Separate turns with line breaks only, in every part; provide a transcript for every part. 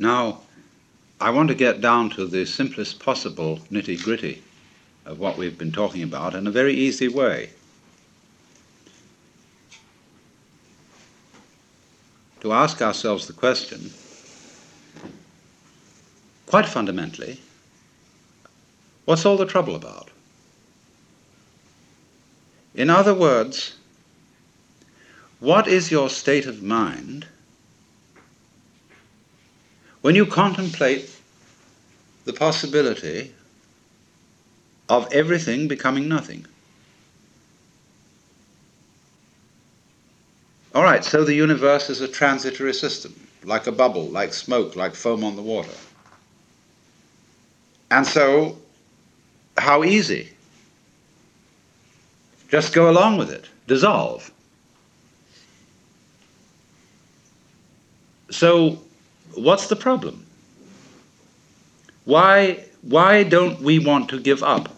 Now, I want to get down to the simplest possible nitty-gritty of what we've been talking about in a very easy way. To ask ourselves the question, quite fundamentally, what's all the trouble about? In other words, what is your state of mind when you contemplate the possibility of everything becoming nothing? All right, so the universe is a transitory system, like a bubble, like smoke, like foam on the water. And so, how easy? Just go along with it, dissolve. So, what's the problem? Why don't we want to give up?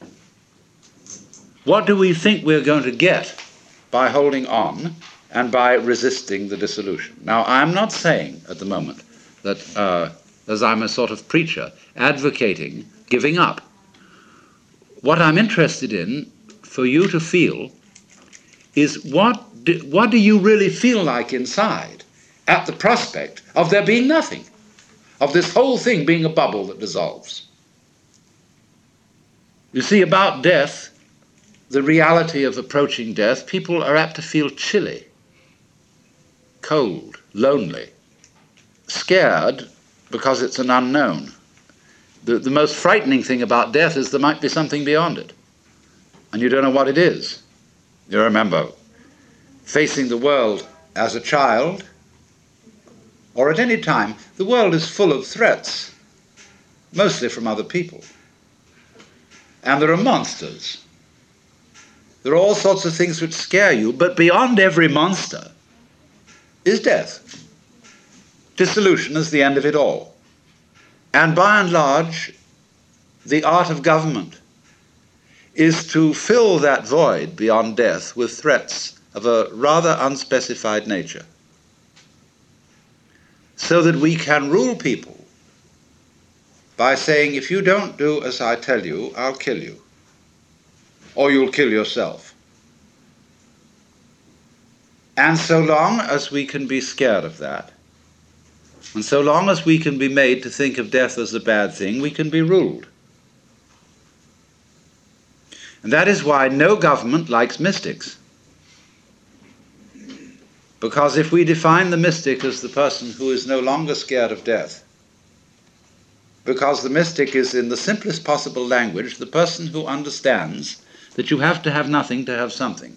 What do we think we're going to get by holding on and by resisting the dissolution? Now, I'm not saying at the moment that, as I'm a sort of preacher, advocating giving up. What I'm interested in for you to feel is what do you really feel like inside at the prospect of there being nothing, of this whole thing being a bubble that dissolves? You see, about death, the reality of approaching death, people are apt to feel chilly, cold, lonely, scared because it's an unknown. The most frightening thing about death is there might be something beyond it, and you don't know what it is. You remember facing the world as a child, or at any time, the world is full of threats, mostly from other people. And there are monsters. There are all sorts of things which scare you, but beyond every monster is death. Dissolution is the end of it all. And by and large, the art of government is to fill that void beyond death with threats of a rather unspecified nature, so that we can rule people by saying, if you don't do as I tell you, I'll kill you, or you'll kill yourself. And so long as we can be scared of that, and so long as we can be made to think of death as a bad thing, we can be ruled. And that is why no government likes mystics. Because if we define the mystic as the person who is no longer scared of death, because the mystic is, in the simplest possible language, the person who understands that you have to have nothing to have something.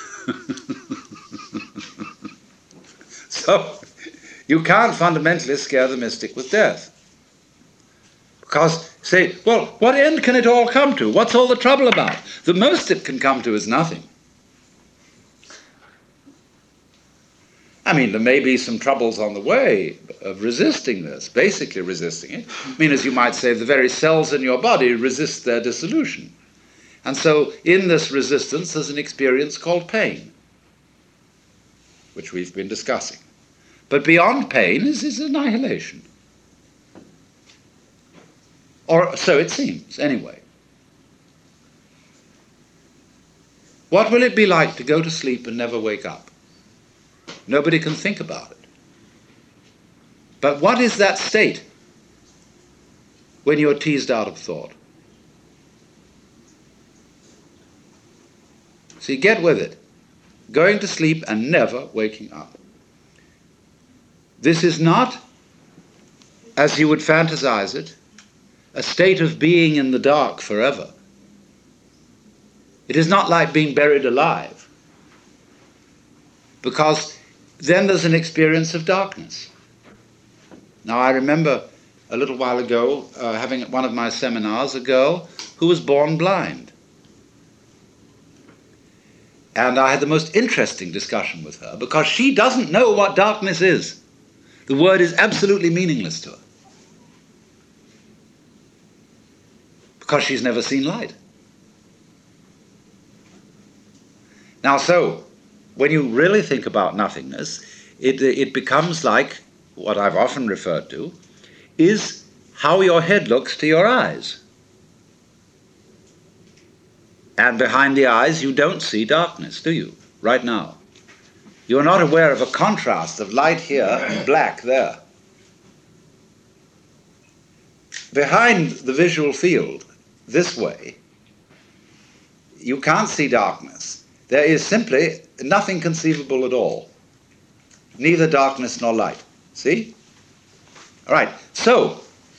So, you can't fundamentally scare the mystic with death. Because, say, well, what end can it all come to? What's all the trouble about? The most it can come to is nothing. I mean, there may be some troubles on the way of resisting this, basically resisting it. I mean, as you might say, the very cells in your body resist their dissolution. And so, in this resistance, there's an experience called pain, which we've been discussing. But beyond pain is annihilation. Or so it seems, anyway. What will it be like to go to sleep and never wake up? Nobody can think about it. But what is that state when you're teased out of thought? See, get with it. Going to sleep and never waking up. This is not, as you would fantasize it, a state of being in the dark forever. It is not like being buried alive, because then there's an experience of darkness. Now, I remember a little while ago having at one of my seminars a girl who was born blind. And I had the most interesting discussion with her, because she doesn't know what darkness is. The word is absolutely meaningless to her, because she's never seen light. Now, so, when you really think about nothingness, it becomes like what I've often referred to is how your head looks to your eyes. And behind the eyes you don't see darkness, do you, right now? You're not aware of a contrast of light here and black there. Behind the visual field, this way, you can't see darkness. There is simply nothing conceivable at all. Neither darkness nor light. See? All right, so,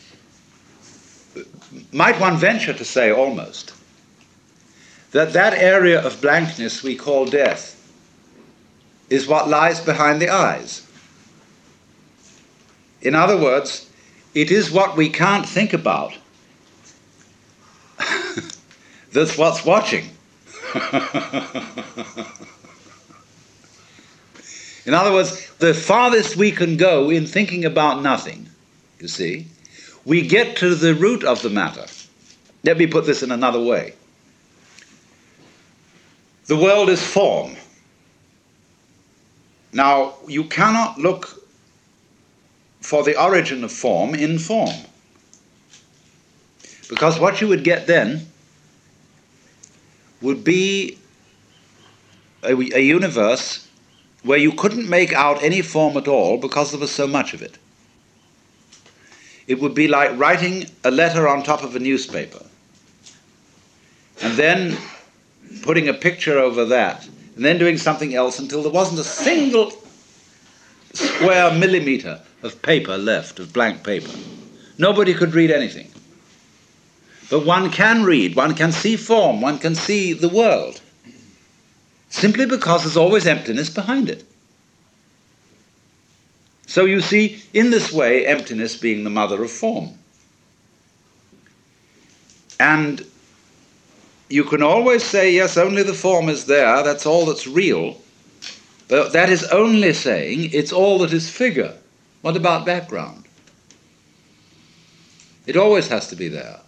might one venture to say almost that that area of blankness we call death is what lies behind the eyes. In other words, it is what we can't think about that's what's watching. In other words, the farthest we can go in thinking about nothing, you see, we get to the root of the matter. Let me put this in another way. The world is form. Now, you cannot look for the origin of form in form. Because what you would get then would be a universe where you couldn't make out any form at all because there was so much of it. It would be like writing a letter on top of a newspaper and then putting a picture over that and then doing something else until there wasn't a single square millimeter of paper left, of blank paper. Nobody could read anything. But one can read, one can see form, one can see the world, simply because there's always emptiness behind it. So you see, in this way, emptiness being the mother of form. And you can always say, yes, only the form is there, that's all that's real. But that is only saying it's all that is figure. What about background? It always has to be there.